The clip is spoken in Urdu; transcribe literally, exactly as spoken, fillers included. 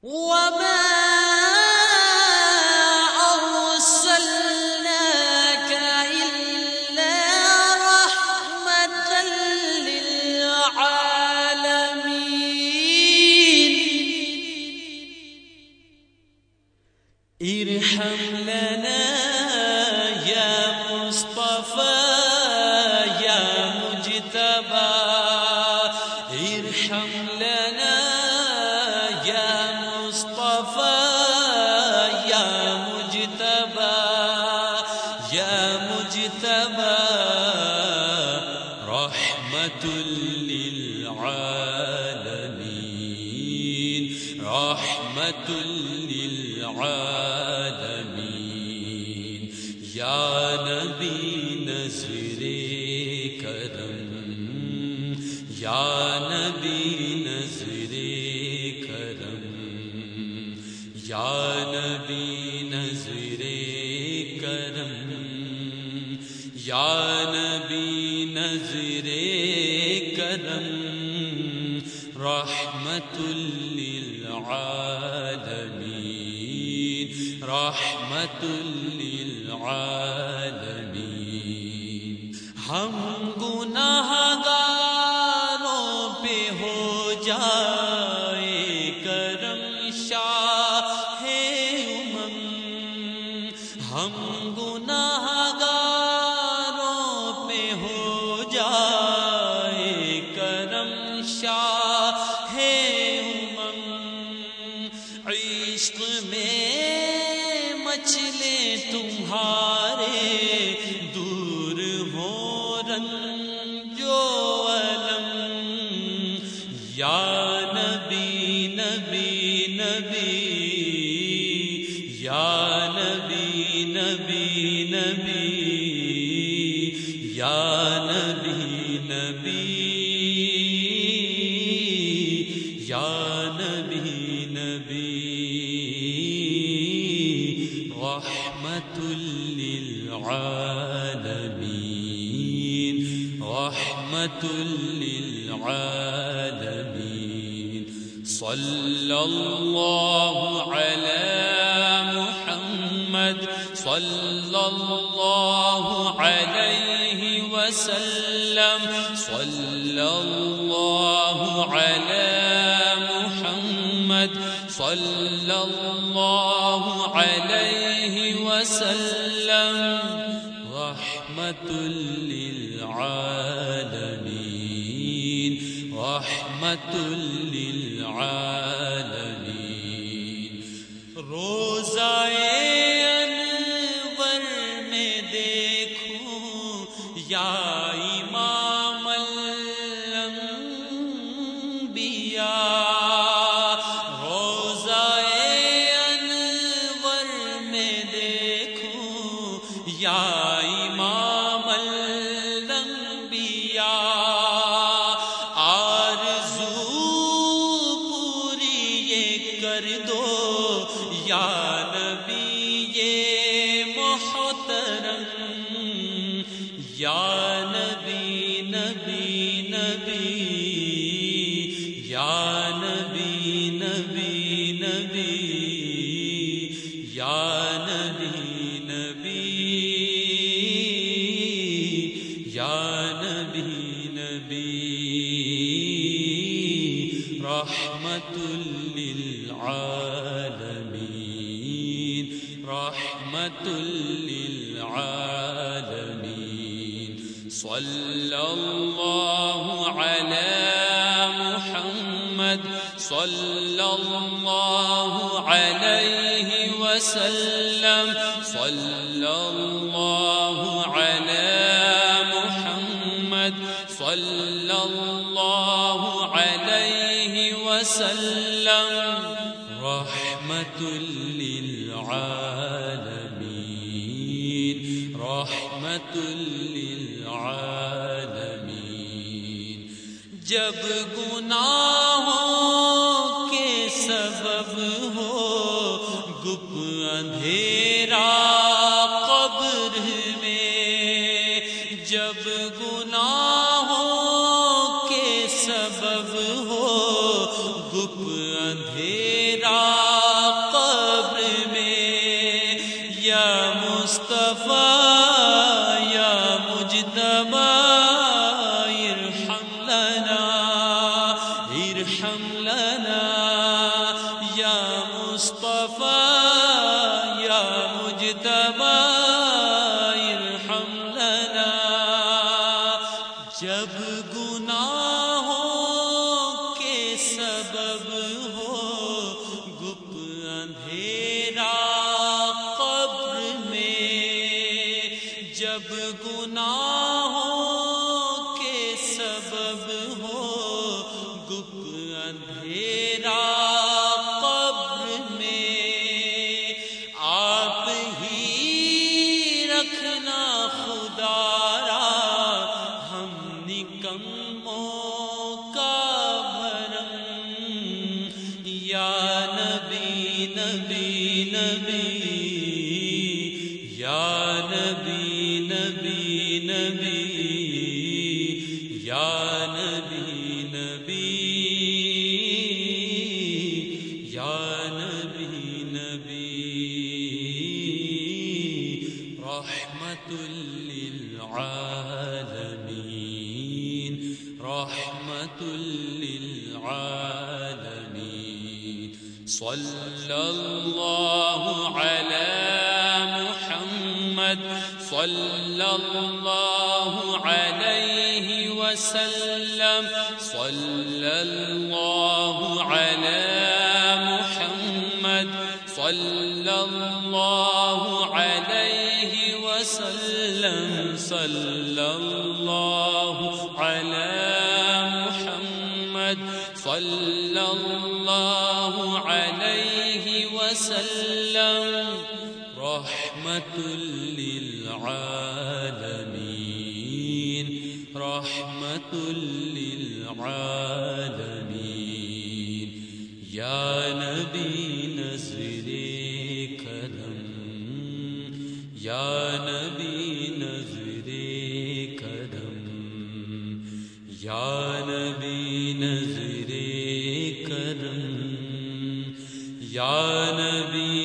وما أرسلناك إلا رحمة للعالمين ارحم لنا يا مصطفى يا مجتبى ارحم لنا يا مصطفى يا مجتبى يا مجتبى رحمة للعالمين رحمة للعالمين يا نبي نذر کرم یا نبی نذر کرم یا نبی نذر کرم یا نبی نذر کرم رحمت للعالمین رحمت للعالمین ہم گناہ گاروں پہ ہو جائے کرم شاہ امم ہم گناہ گاروں پہ ہو جائے کرم شاہ امم عشق میں مچلے تمہارے دور ہو رنجو علم یا نبی نبی نبی یا نبی نبی نبی یا نبی نبی یا نبی نبی رحمت للعالمین رحمت للعالمین صلی اللہ علی محمد صلی اللہ علیہ وسلم صلی اللہ علی محمد صلی اللہ علیہ وسلم رحمت للعالمین رحمت للعالمین روزہ انور میں دیکھوں یا امام الانبیاء روزہ انور میں دیکھوں یا امام الانبیاء آرزو پوری یہ کر دو یا نبی یہ محترم یا نبی نبی نبی یا نبی نبی نبی یا نبی نبی یا نبی نبی رحمت للعالمین رحمت للعالمین صلی اللہ علی محمد صلی اللہ علیہ وسلم صلی اللہ علی محمد صلی اللہ علیہ وسلم رحمت للعالمین رحمت للعالمین جب گناہوں کے سبب ہو گپ اندھیرا قبر میں جب گناہوں کے سبب ہو گپ اندھیرا قبر میں یا مصطفیٰ یا مجتبی ارحم لنا ارحم لنا یا مصطفیٰ یا مجتبی ارحم لنا جب گناہوں کے سبب ہو گپ اندھیرا قبر میں جب گناہوں کے سبب ہو گپ اندھیرا قبر میں آپ ہی رکھنا خدا را ہم نکموں کا بھرم یا نبی نبی نبی یا نبی نبی نبی یا نبی نبی یا نبی نبی رحمت للعالمین رحمت للعالمین صلی اللہ علی محمد صلی اللہ علیہ وسلم صلی اللہ علی محمد صلی اللہ علیہ وسلم صلی اللہ علی محمد صلی اللہ علیہ وسلم رحمت للعالمین رحمت للعالمین یا نبی نظر کرم یا نبی نظر کرم یا نبی نظر کرم یا نبی